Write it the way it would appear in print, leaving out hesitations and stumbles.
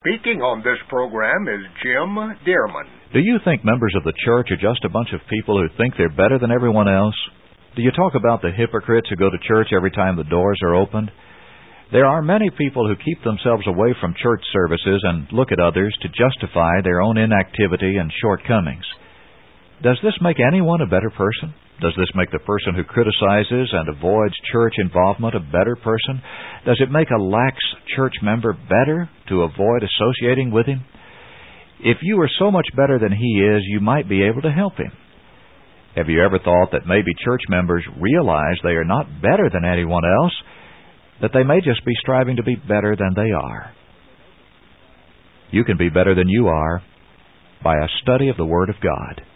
Speaking on this program is Jim Dearman. Do you think members of the church are just a bunch of people who think they're better than everyone else? Do you talk about the hypocrites who go to church every time the doors are opened? There are many people who keep themselves away from church services and look at others to justify their own inactivity and shortcomings. Does this make anyone a better person? Does this make the person who criticizes and avoids church involvement a better person? Does it make a lax church member better to avoid associating with him? If you were so much better than he is, you might be able to help him. Have you ever thought that maybe church members realize they are not better than anyone else, that they may just be striving to be better than they are? You can be better than you are by a study of the Word of God.